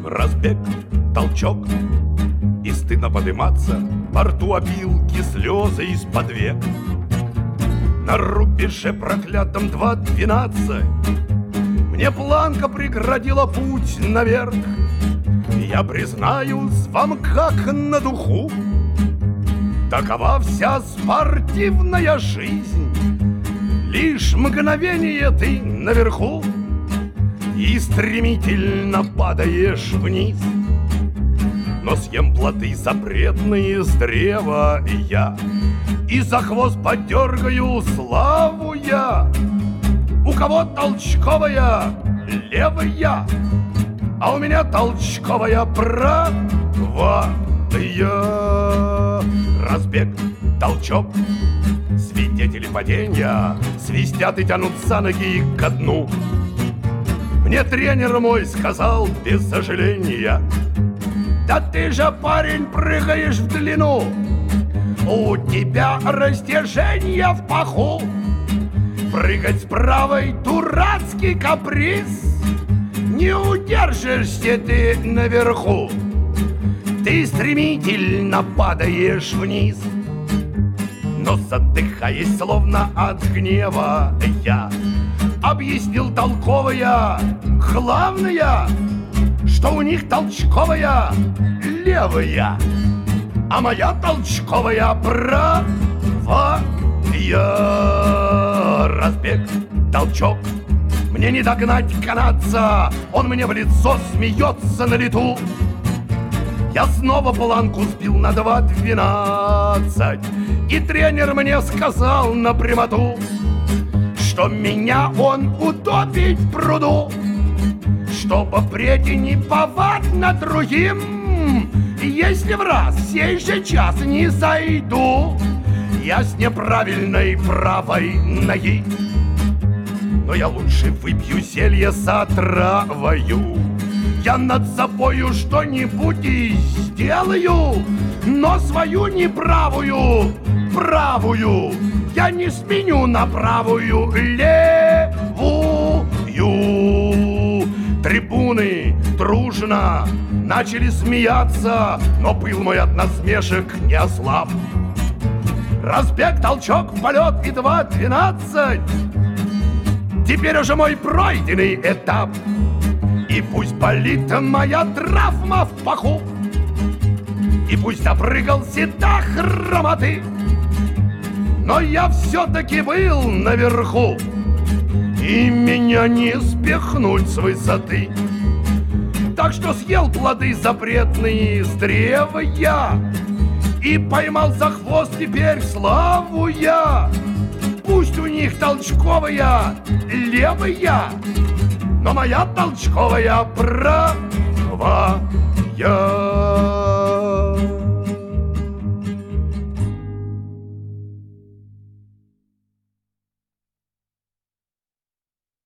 Разбег, толчок, и стыдно подниматься. Во рту опилки, слезы из-под век. На рубеже проклятом 2:12 мне планка преградила путь наверх. Я признаюсь вам как на духу, такова вся спортивная жизнь. Лишь мгновение ты наверху и стремительно падаешь вниз. Но съем плоды запретные с древа я, и за хвост подергаю славу я. У кого толчковая левая, а у меня толчковая правая. Разбег, толчок, свидетели падения свистят и тянут за ноги ко дну. Мне тренер мой сказал без сожаления: да ты же, парень, прыгаешь в длину, у тебя растяжение в паху. Прыгать с правой — дурацкий каприз, не удержишься ты наверху. Ты стремительно падаешь вниз. Но задыхаясь, словно от гнева, я объяснил толковая, главное, что у них толчковая левая, а моя толчковая правая. Разбег, толчок, мне не догнать канадца, он мне в лицо смеется на лету. Я снова планку сбил на 2:12, и тренер мне сказал напрямоту, что меня он утопить в пруду, чтобы впредь не повадно другим. Если в раз сей же час не зайду я с неправильной правой ноги, но я лучше выпью зелье с отравою. Я над собою что-нибудь и сделаю, но свою неправую правую я не сменю на правую левую. Трибуны дружно начали смеяться, но пыл мой от насмешек не ослаб. Разбег, толчок, полет и 2:12 теперь уже мой пройденный этап. И пусть болит моя травма в паху, и пусть допрыгался до хромоты, но я все-таки был наверху, и меня не спихнуть с высоты. Так что съел плоды запретные с древа я, и поймал за хвост теперь славу я. Пусть у них толчковая левая, но моя толчковая правая.